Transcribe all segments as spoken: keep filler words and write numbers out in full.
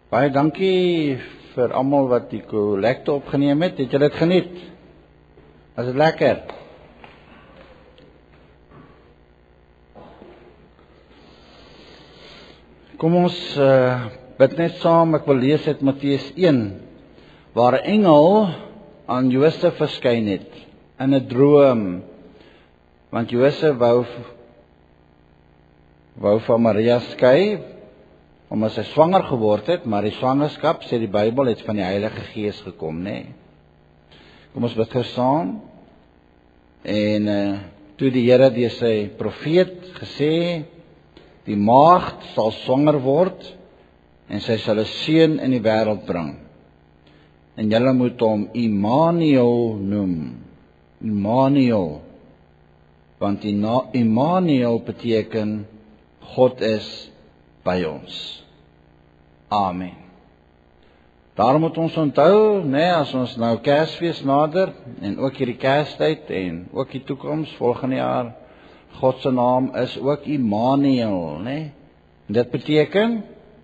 Baie dankie vir almal wat die kollekte opgeneem het. Het julle dit geniet? Was dit lekker? Kom ons uh, bid net saam. Ek wil lees uit Matteus een, waar 'n engel aan Josef verskyn het in 'n droom, want Josef wou wou van Maria skei, omdat sy swanger geword het, maar die swangerskap, sê die Bybel, het van die Heilige Gees gekom, nê? Kom ons bid saam. En uh, toe die Here deur sy profeet gesê, die maagd sal swanger word en sy sal 'n seun in die wêreld bring. En julle moet hom Immanuel noem. Immanuel. Want Immanuel beteken God is by ons. Amen. Daarom moet ons onthou, né, as ons nou Kersfees nader en ook hierdie Kerstyd en ook die toekoms volgende jaar, God se naam is ook Immanuel, né? En dit beteken,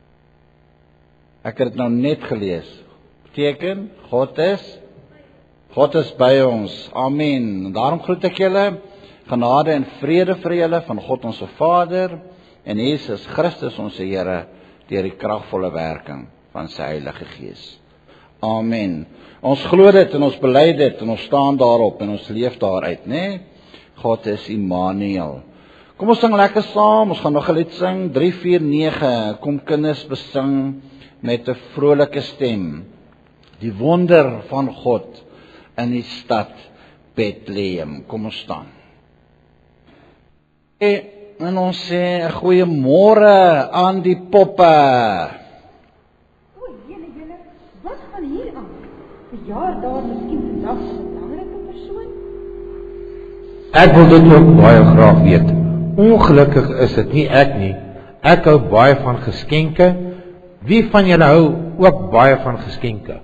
ek het dit nou net gelees. Beteken God is God is by ons. Amen. En daarom groet ek julle genade en vrede vir julle van God ons Vader en Jesus Christus ons Here deur die kragvolle werking van sy Heilige Gees. Amen. Ons glo dit en ons bely dit en ons staan daarop en ons leef daaruit, né? God is Immanuel. Kom ons sing lekker saam. Ons gaan nog 'n lied sing, drie vier nege. Kom kinders besing met 'n vrolike stem die wonder van God in die stad Bethlehem. Kom ons staan. En ons sê goeiemôre aan die poppe. O, julle, julle, wat gaan hier aan? Verjaar daar miskien vandag 'n belangrike persoon? Ek wil dit ook baie graag weet. Ongelukkig is dit nie ek nie. Ek hou baie van geskenke. Wie van julle hou ook baie van geskenke?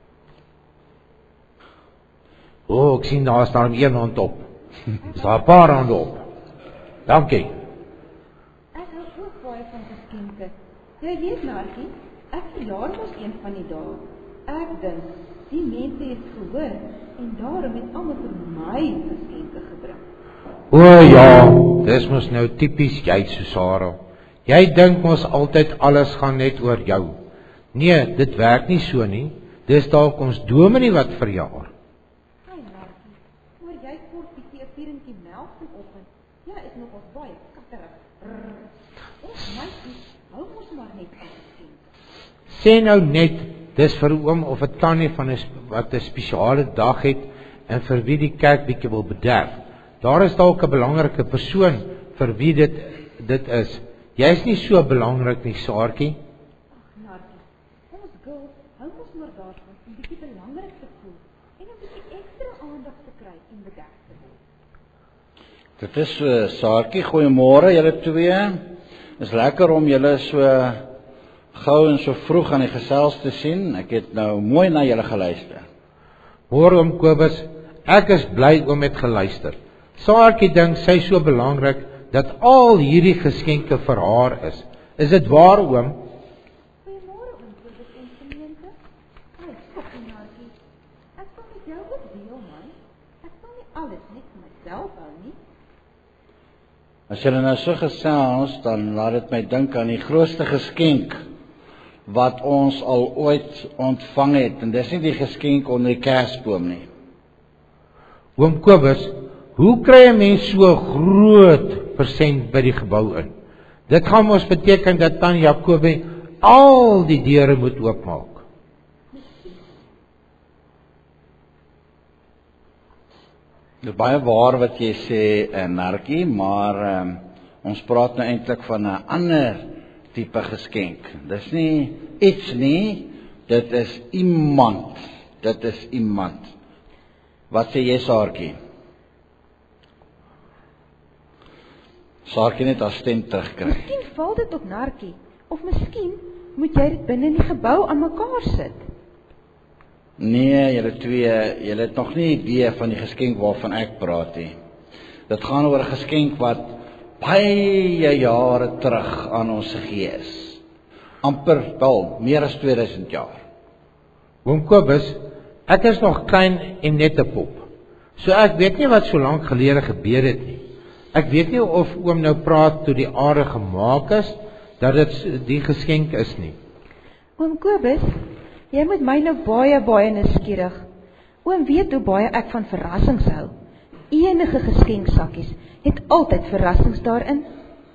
O, oh, ek sien daar staan een hand op. Is daar 'n paar hande op? Dankie. Ek hou ook baie van geskenke. Jy weet, Narkie, ek verjaar mos een van die dae. Ek dink, die mense het gehoor en daarom het almal vir my geskenke gebring. O ja, dis mos nou tipies jy, Susara. Jy dink mos altyd alles gaan net oor jou. Nee, dit werk nie so nie. Dis dalk ons dominee wat verjaar. Hey Narkie, hoor jy kort bietjie 'n pierentjie melk vanoggend? Ja, is nog ons baie katterig. Ons meisie, hou mos maar net van geskenke. Sê nou net, dis vir oom of 'n tannie van 'n wat 'n spesiale dag het en vir wie die kerk bietjie wil bederf. Daar is dalk 'n belangrike persoon vir wie dit dit is. Jy's nie so belangrik nie, Saartjie. Ag, Narkie, ons girls hou mos maar daarvan om bietjie belangrik te voel en 'n bietjie ekstra aandag te kry en bederf te word. Dit is so, Saartjie, goeiemôre julle twee. Is lekker om julle so gou en so vroeg aan die gesels te sien. Ek het nou mooi na julle geluister. Hoor oom Kobus, ek is bly oom het geluister. Saartjie dink sy so belangrik dat al hierdie geskenke vir haar is. Is dit waar oom? Goeiemôre oom Kobus en gemeente. Ai, sorry Narkie. Ek wil met jou ook deel, man. Ek wil nie alles net vir myself hou nie. As julle nou so gesels, dan laat dit my dink aan die grootste geskenk wat ons al ooit ontvang het. En dis nie die geskenk onder die Kersboom nie. Oom Kobus, hoe kry 'n mens so groot persent by die gebou in? Dit gaan mos beteken dat tannie Jacobie al die deure moet oopmaak. Dit is baie waar wat jy sê, uh, Narkie, maar um, ons praat nou eintlik van 'n ander tipe geskenk. Dis nie iets nie, dit is iemand. Dit is iemand. Wat sê jy, Saartjie? Saartjie net haar stem terugkry. Miskien val dit op Narkie, of miskien moet jy dit binne in die gebou aan mekaar sit. Nee, julle twee, julle het nog nie idee van die geskenk waarvan ek praat nie. Dit gaan oor 'n geskenk wat baie jare terug aan ons gegee is. amper wel meer as tweeduisend jaar. Oom Kobus, ek is nog klein en net 'n pop. So ek weet nie wat so lank gelede gebeur het nie. Ek weet nie of oom nou praat toe die aarde gemaak is, dat dit die geskenk is nie. Oom Kobus, jy moet my nou baie, baie nuuskierig. Oom weet hoe baie ek van verrassings hou. Enige geskenksakkies het altyd verrassings daarin.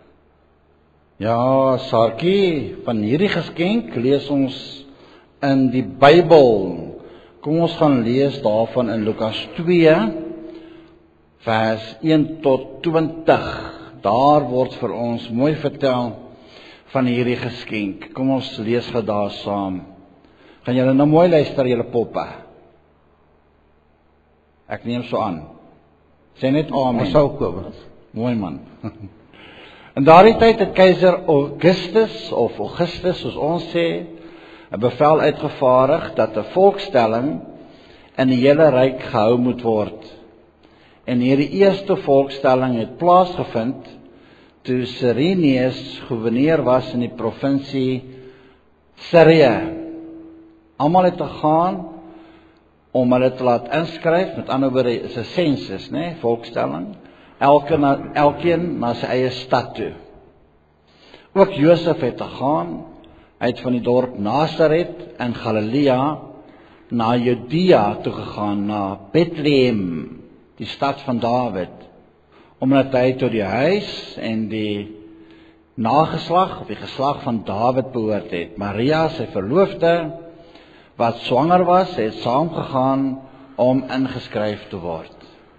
Ja, Saartjie, van hierdie geskenk lees ons in die Bybel. Kom ons gaan lees daarvan in Lukas twee, vers een tot twintig. Daar word vir ons mooi vertel van hierdie geskenk. Kom ons lees gou daar saam. Gaan julle nou mooi luister, julle poppe. Ek neem so aan. Sê net amen. Ons sal Kobus. Mooi man. In daardie tyd het keiser Augustus of Augustus, soos ons sê, 'n bevel uitgevaardig dat 'n volkstelling in die hele ryk gehou moet word. En hierdie eerste volkstelling het plaasgevind toe Cyrenius gouverneur was in die provinsie Syrië. Almal het gegaan om hulle te laat inskryf, met ander woorde is 'n sensus, né, volkstelling. Elke na, elkeen na sy eie stad toe. Ook Josef het gegaan. Hy het van die dorp Nasaret in Galilea na Judea toe gegaan, na Bethlehem, die stad van Dawid, omdat hy tot die huis en die nageslag of die geslag van Dawid behoort het. Maria, sy verloofde, wat swanger was, het saamgegaan om ingeskryf te word.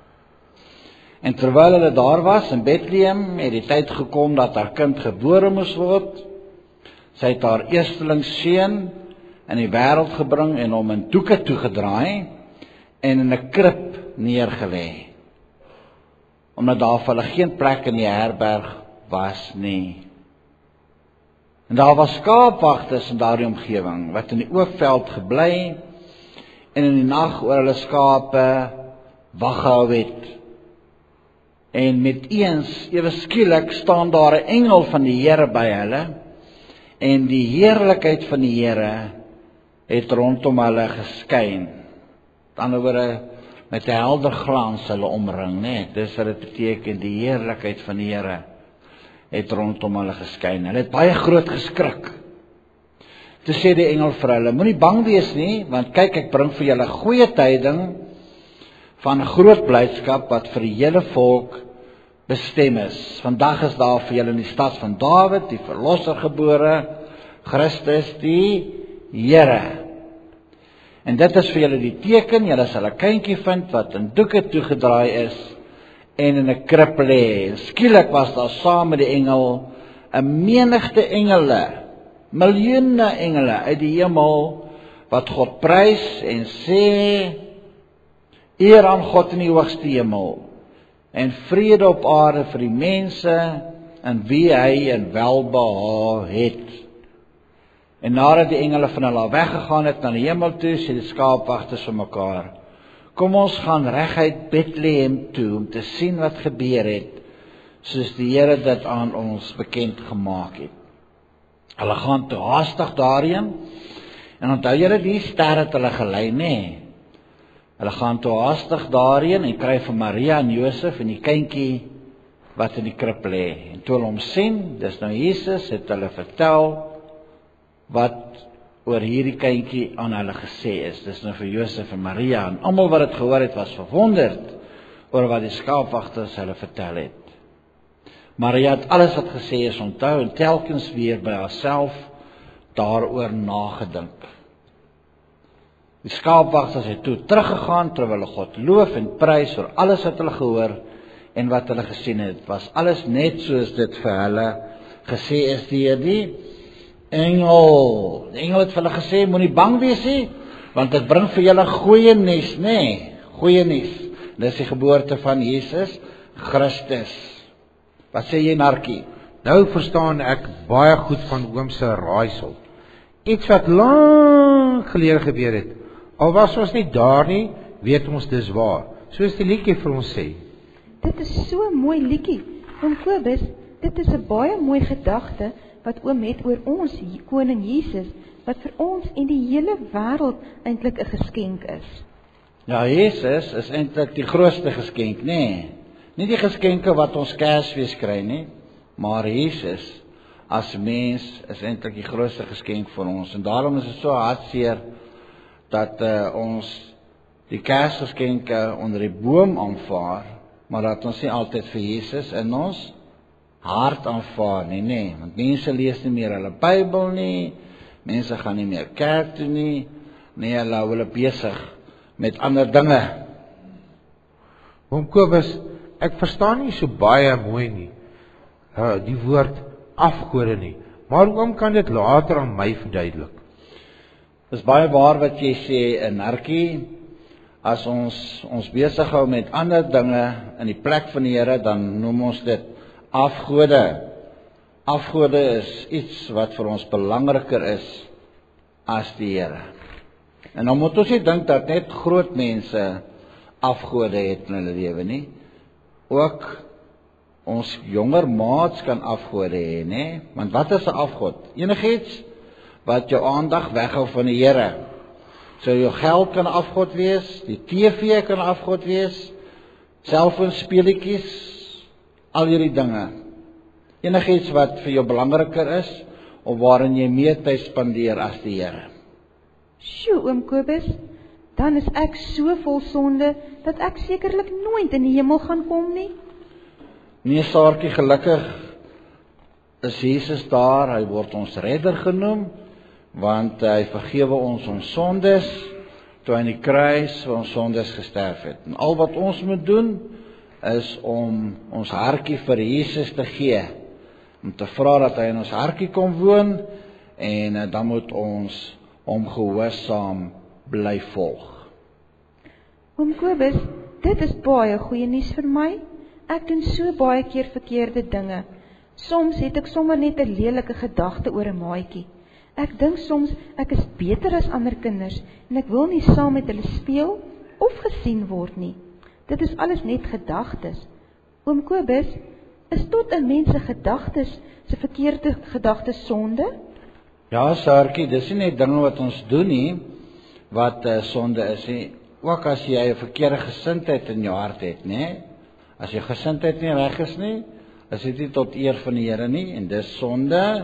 En terwyl hulle daar was in Bethlehem, het die tyd gekom dat haar kind gebore moes word. Sy het haar eerstelingsseun in die wêreld gebring en hom in doeke toegedraai en in 'n krib neergelê, omdat daar vir hulle geen plek in die herberg was nie. En daar was skaapwagters in daardie omgewing wat in die oopveld gebly en in die nag oor hulle skape wag gehou het. En met eens, ewe skielik, staan daar 'n engel van die Here by hulle, en die heerlikheid van die Here het rondom hulle geskyn. Met ander woorde, met 'n helder glans hulle omring, né? Dis wat dit beteken, die heerlikheid van die Here het rondom hulle geskyn. Hulle het baie groot geskrik. Toe sê die engel vir hulle: moenie bang wees nie, want kyk, ek bring vir julle goeie tyding van groot blydskap wat vir die hele volk bestem is. Vandag is daar vir julle in die stad van Dawid die verlosser gebore, Christus die Here. En dit is vir julle die teken, julle sal 'n kindjie vind wat in doeke toegedraai is en in 'n krib lê. Skielik was daar saam met die engel 'n menigte engele, miljoene engele uit die hemel wat God prys en sê: eer aan God in die hoogste hemel en vrede op aarde vir die mense in wie hy in welbehae het. En nadat die engele van hulle weggegaan het na die hemel toe, sê die skaapwagters vir mekaar: kom ons gaan reguit Bethlehem toe om te sien wat gebeur het, soos die Here dit aan ons bekend gemaak het. Hulle gaan toe haastig daarheen, en onthou julle, die ster het hulle gelei, nê? Hulle gaan toe haastig daarheen en kry vir Maria en Josef en die kindjie wat in die krib lê. En toe hulle hom sien, dis nou Jesus, het hulle vertel wat oor hierdie kindjie aan hulle gesê is. Dis nou vir Josef en Maria, en almal wat dit gehoor het was verwonderd oor wat die skaapwagters hulle vertel het. Maria het alles wat gesê is onthou en telkens weer by haarself daaroor nagedink. Die skaapwagters het toe teruggegaan terwyl hulle God loof en prys oor alles wat hulle gehoor en wat hulle gesien het. Het was alles net soos dit vir hulle gesê is deur die engel. Die engel het vir hulle gesê: moenie bang wees nie, want ek bring vir julle goeie nuus, nê? Nee, goeie nuus. Dis die geboorte van Jesus Christus. Wat sê jy, Narkie? Nou verstaan ek baie goed van oom se raaisel. Iets wat lank gelede gebeur het. Al was ons nie daar nie, weet ons dis waar. Soos die liedjie vir ons sê. Dit is so 'n mooi liedjie. Oom Kobus, dit is 'n baie mooi gedagte wat oom het oor ons koning Jesus, wat vir ons en die hele wêreld eintlik 'n geskenk is. Ja, Jesus is eintlik die grootste geskenk, nê? Nee. Nie die geskenke wat ons Kersfees kry nie, maar Jesus as mens is eintlik die grootste geskenk vir ons. En daarom is dit so hartseer dat uh, ons die Kersgeskenke onder die boom aanvaar, maar dat ons nie altyd vir Jesus in ons hart aanvaar nie, nee. Want mense lees nie meer hulle Bybel nie, mense gaan nie meer kerk toe nie, nee, hulle hou hulle besig met ander dinge. Oom Kobus, ek verstaan nie so baie mooi nie, uh, die woord afgode nie, maar oom kan dit later aan my verduidelik. Dis baie waar wat jy sê, 'n narkie. As ons ons besig hou met ander dinge in die plek van die Here, dan noem ons dit afgode. Afgode is iets wat vir ons belangriker is as die Here. En dan moet ons nie dink dat net groot mense afgode het in hulle lewe nie. Ook ons jonger maats kan afgode hê, nê? Want wat is 'n afgod? Enigiets wat jou aandag weghou van die Here. So jou geld kan afgod wees, die T V kan afgod wees, selfoonspeletjies, al hierdie dinge. Enigiets wat vir jou belangriker is of waarin jy meer tyd spandeer as die Here. Sjoe, oom Kobus, dan is ek so vol sonde dat ek sekerlik nooit in die hemel gaan kom nie. Nee, Saartjie, gelukkig is Jesus daar, hy word ons redder genoem, want hy vergewe ons ons sondes, toe hy aan die kruis vir ons sondes gesterf het. En al wat ons moet doen, is om ons hartjie vir Jesus te gee, om te vra dat hy in ons hartjie kom woon, en uh, dan moet ons hom gehoorsaam bly volg. Oom Kobus, dit is baie goeie nuus vir my. Ek doen so baie keer verkeerde dinge. Soms het ek sommer net 'n lelike gedagte oor 'n maatjie. Ek dink soms ek is beter as ander kinders en ek wil nie saam met hulle speel of gesien word nie. Dit is alles net gedagtes. Oom Kobus, is tot 'n mens se gedagtes, se verkeerde gedagtes sonde? Ja, Saartjie, dis nie net dinge wat ons doen nie, wat uh, sonde is nie. Ook as jy 'n verkeerde gesindheid in jou hart het, nê? As jou gesindheid nie reg is nie, is dit nie tot eer van die Here nie, en dis sonde.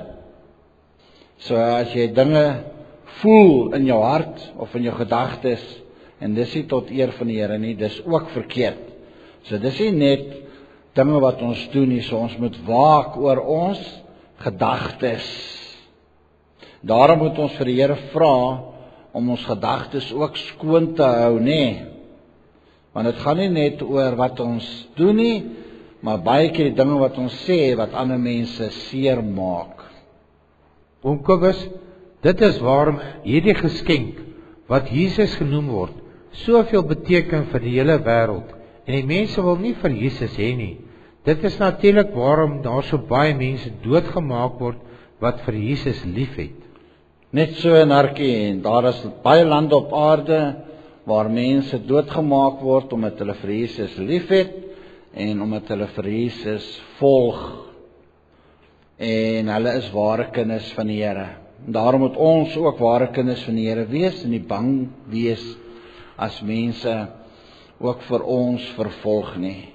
So as jy dinge voel in jou hart, of in jou gedagtes, en dis nie tot eer van die Here nie, dis ook verkeerd. So dis nie net dinge wat ons doen nie, so ons moet waak oor ons gedagtes. Daarom moet ons vir die Here vra, om ons gedagtes ook skoon te hou, nê? Want dit gaan nie net oor wat ons doen nie, maar baie keer die dinge wat ons sê, wat ander mense seer maak. Oom Kobus, dit is waarom hierdie geskenk, wat Jesus genoem word, soveel beteken vir die hele wêreld, en die mense wil nie vir Jesus hê nie. Dit is natuurlik waarom daar so baie mense doodgemaak word, wat vir Jesus lief het. Net so in Hartjie, en daar is baie lande op aarde, waar mense doodgemaak word, omdat hulle vir Jesus lief het, en omdat hulle vir Jesus volg, en hulle is ware kinders van die Here. Daarom moet ons ook ware kinders van die Here wees, en nie bang wees, as mense ook vir ons vervolg nie.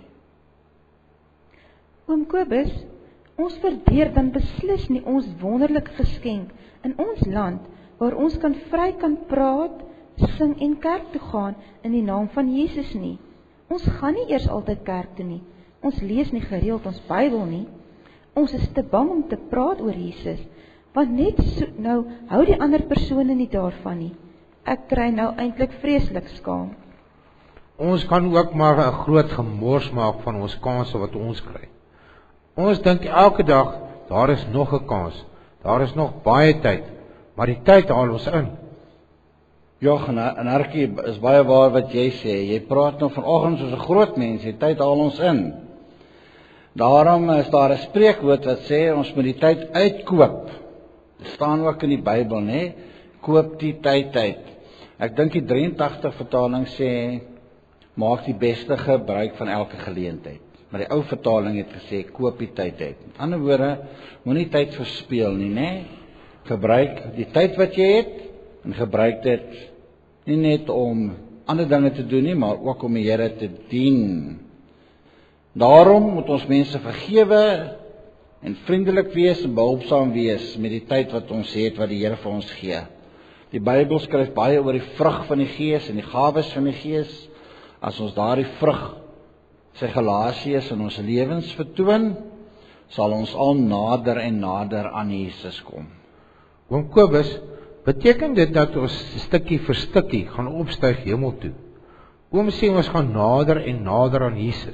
Oom Kobus, ons waardeer dan beslis nie ons wonderlike geskenk in ons land, waar ons kan vry kan praat, sing en kerk toe gaan in die naam van Jesus nie. Ons gaan nie eers altyd kerk toe nie. Ons lees nie gereeld ons Bybel nie. Ons is te bang om te praat oor Jesus, want net so, nou hou die ander persone nie daarvan nie. Ek kry nou eintlik vreeslik skaam. Ons kan ook maar 'n groot gemors maak van ons kanse wat ons kry. Ons dink elke dag, daar is nog 'n kans, daar is nog baie tyd, maar die tyd haal ons in. Ja, en Hartjie, is baie waar wat jy sê. Jy praat nou vanoggend soos 'n groot mens, die tyd haal ons in. Daarom is daar 'n spreekwoord wat sê, ons moet die tyd uitkoop. Dit staan ook in die Bybel, né? Koop die tyd uit. Ek dink die drie agt vertaling sê, maak die beste gebruik van elke geleentheid. Maar die ou vertaling het gesê, koop die tyd uit. Met ander woorde, moenie tyd verspeel nie, né? Gebruik die tyd wat jy het, en gebruik dit nie net om ander dinge te doen nie, maar ook om die Here te dien. Daarom moet ons mense vergewe, en vriendelik wees en behulpsaam wees met die tyd wat ons het, wat die Here vir ons gee. Die Bybel skryf baie oor die vrug van die Gees en die gawes van die Gees. As ons daardie vrug, sy Galasiërs in ons lewens vertoon, sal ons al nader en nader aan Jesus kom. Oom Kobus, beteken dit dat ons stukkie vir stukkie gaan opstyg hemel toe? Oom sê ons gaan nader en nader aan Jesus.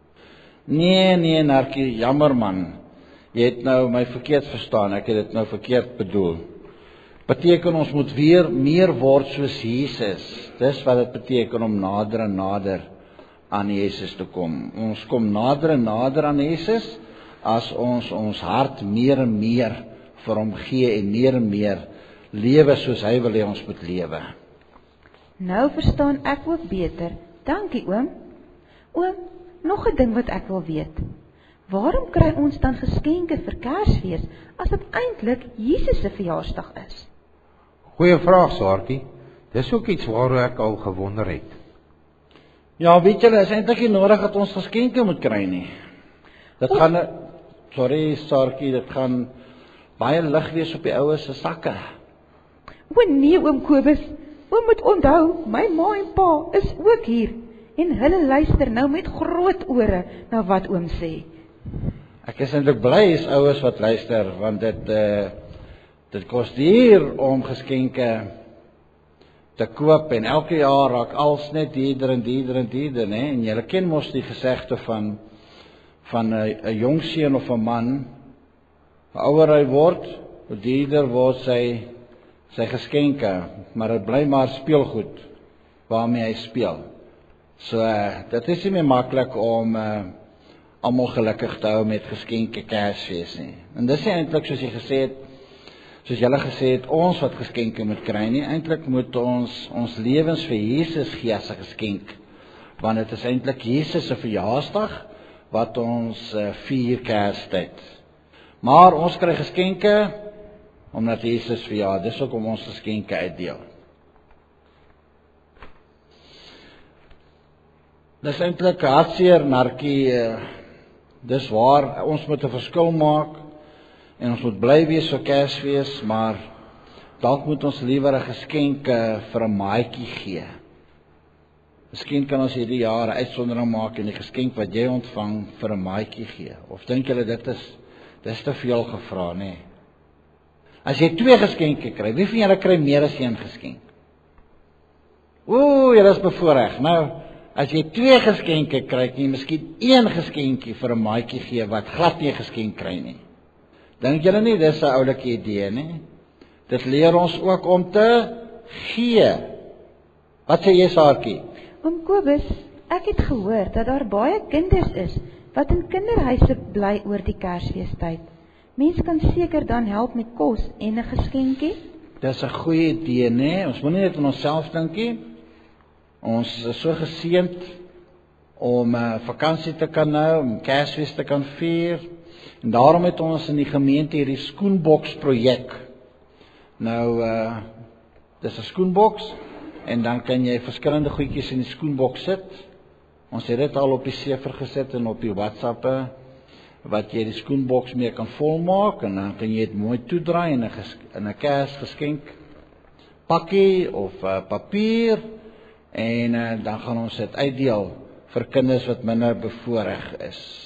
Nee, nee, Narkie, jammer man. Jy het nou my verkeerd verstaan, ek het dit nou verkeerd bedoel. Beteken ons moet weer meer word soos Jesus. Dis wat dit beteken om nader en nader aan Jesus te kom. Ons kom nader en nader aan Jesus as ons ons hart meer en meer vir hom gee en meer en meer lewe soos hy wil hê ons moet lewe. Nou verstaan ek ook beter. Dankie oom. Oom, nog 'n ding wat ek wil weet. Waarom kry ons dan geskenke vir Kersfees as dit eintlik Jesus se verjaarsdag is? Goeie vraag, Saartjie. Dis ook iets waaroor ek al gewonder het. Ja, weet julle, is eintlik nie nodig dat ons geskenke moet kry nie. Dit o, gaan, sorry Saartjie, dit gaan baie lig wees op die oues se sakke. O nee, oom Kobus, oom moet onthou, my ma en pa is ook hier, en hulle luister nou met groot ore na wat oom sê. Ek is eintlik bly is oues wat luister, want dit uh, dit kos duur om geskenke te koop, en elke jaar raak als net dierder en dierder en dierder, né? En julle ken mos die gesegde van van 'n 'n jong seun of 'n man, hoe ouer hy word, hoe dierder word sy sy geskenke, maar dit bly maar speelgoed waarmee hy speel. So uh, dit is nie meer maklik om uh, almal gelukkig te hou met geskenke Kersfees nie. En dis nie eintlik soos jy gesê het, soos julle gesê het, ons wat geskenke moet kry nie. Eintlik moet ons ons lewens vir Jesus gee as 'n geskenk, want dit is eintlik Jesus se verjaarsdag wat ons uh, vier Kerstyd. Maar ons kry geskenke omdat Jesus verjaar. Dis ook om ons geskenke uitdeel. Dis eintlik hartseer, Narkie. Uh, dis waar, ons moet 'n verskil maak en ons moet bly wees vir Kersfees, maar dalk moet ons liewer 'n geskenk uh, vir 'n maatjie gee. Miskien kan ons hierdie jaar 'n uitsondering maak en die geskenk wat jy ontvang vir 'n maatjie gee. Of dink julle dit is dis te veel gevra, nê? Nee? As jy twee geskenke kry, wie van julle kry meer as een geskenk? Ooh, julle is bevoorreg. Nou, as jy twee geskenke kry, kan jy miskien een geskenkie vir 'n maatjie gee wat glad nie 'n geskenk kry nie. Dink julle nie dis 'n oulike idee nie? Dit leer ons ook om te gee. Wat sê jy, Saartjie? Oom Kobus, ek het gehoor dat daar baie kinders is wat in kinderhuise bly oor die Kersfeestyd. Mens kan seker dan help met kos en 'n geskenkie. Dis 'n goeie idee, né? Ons moenie net aan onsself dink nie. Ons is so geseënd om 'n uh, vakansie te kan hou, om Kersfees te kan vier. En daarom het ons in die gemeente hierdie skoenboks projek. Nou uh dis 'n skoenboks en dan kan jy verskillende goedjies in die skoenboks sit. Ons het dit al op die sefer gesit en op die WhatsAppe wat jy die skoenboks mee kan volmaak en dan kan jy dit mooi toedraai in 'n in 'n Kersgeskenk pakkie of uh, papier en uh, dan gaan ons dit uitdeel vir kinders wat minder bevoorreg is.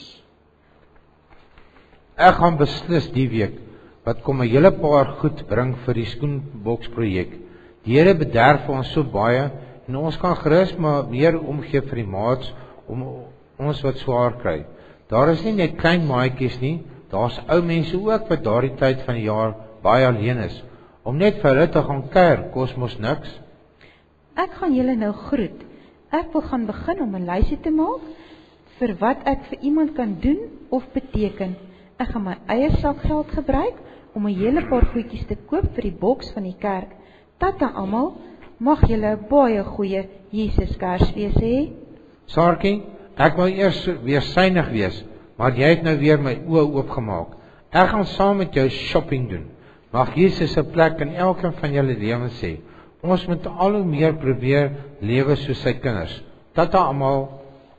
Ek gaan beslis die week wat kom 'n hele paar goed bring vir die skoenboks projek. Die Here bederf vir ons so baie en ons kan gerus maar meer omgee vir die maats om ons wat swaar kry. Daar is nie net klein maatjies nie, daar's ou mense ook wat daardie tyd van die jaar baie alleen is. Om net vir hulle te gaan kuier kos mos niks. Ek gaan julle nou groet. Ek wil gaan begin om 'n lysie te maak vir wat ek vir iemand kan doen of beteken. Ek gaan my eie sakgeld gebruik om 'n hele paar goedjies te koop vir die boks van die kerk. Tata almal, mag julle 'n baie goeie Jesus Kersfees hê. Saartjie, Ek wou eers weer synig wees, maar jy het nou weer my oë oopgemaak. Ek gaan saam met jou shopping doen. Mag Jesus 'n plek in elkeen van julle lewens hê. Ons moet al hoe meer probeer lewe soos sy kinders. Tata almal.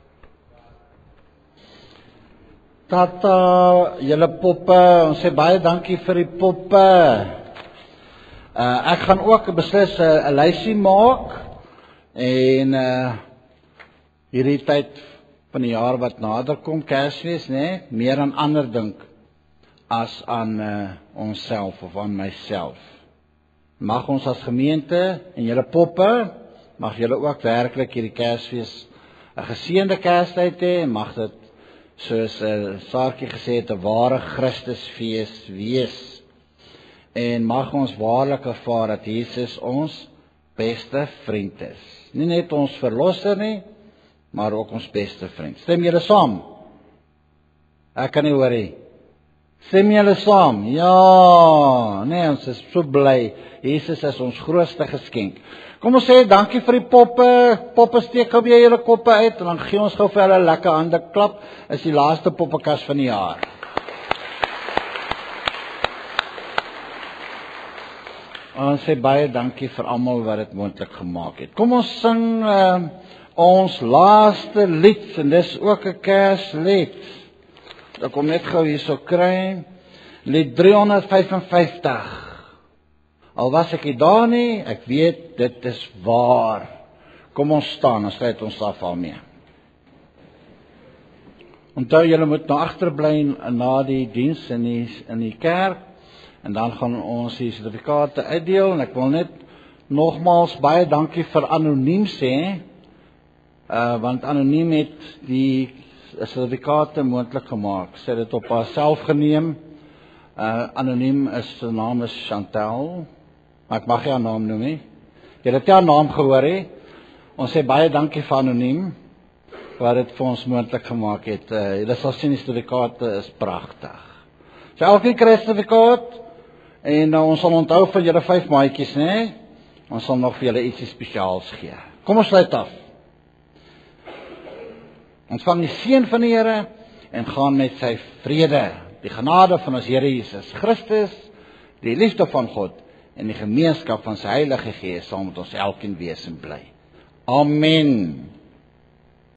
Tata, julle poppe, ons sê baie dankie vir die poppe. Uh, ek gaan ook beslis 'n uh, lysie maak en uh, hierdie tyd van die jaar wat nader kom, Kersfees, né, meer aan ander dink as aan uh, onsself of aan myself. Mag ons as gemeente en julle poppe, mag julle ook werklik hierdie Kersfees 'n geseënde Kerstyd hê en mag dit soos uh, Saartjie gesê het 'n ware Christusfees wees. En mag ons waarlik ervaar dat Jesus ons beste vriend is. Nie net ons verlosser nie, maar ook ons beste vriend. Stem julle saam? Ek kan nie hoor nie. Stem julle saam? Ja, nee, ons is so bly. Jesus is ons grootste geskenk. Kom ons sê dankie vir die poppe. Poppe, steek gou weer julle koppe uit en dan gee ons gou vir hulle 'n lekker hande klap. Is die laaste poppekas van die jaar. Ons sê baie dankie vir almal wat dit moontlik gemaak het. Kom ons sing uh, ons laaste lied en dis ook 'n Kerslied. Ek kom net gou hierso kry. Lied drie honderd vyfenvyftig. Al was ek nie daar nie, ek weet dit is waar. Kom ons staan, ons sluit ons af al mee. Onthou julle moet nou agterbly na die diens in die in die kerk. En dan gaan ons die sertifikate uitdeel en ek wil net nogmaals baie dankie vir Anoniem sê, uh, want Anoniem het die sertifikate moontlik gemaak. Sy het dit op haarself geneem. Uh, Anoniem is, sy naam is Chantel, maar ek mag nie haar naam noem nie. Jy het haar naam gehoor he. Ons sê baie dankie vir Anoniem wat dit vir ons moontlik gemaak het. Uh, Julle sal sien die sertifikate is pragtig. So elkeen kry 'n sertifikaat. En uh, ons sal onthou vir julle vyf maatjies, né? Ons sal nog vir julle ietsie spesiaals gee. Kom ons sluit af. Ontvang die seën van die Here en gaan met sy vrede, die genade van ons Here Jesus Christus, die liefde van God en die gemeenskap van sy Heilige Gees saam met ons elkeen wees en bly. Amen.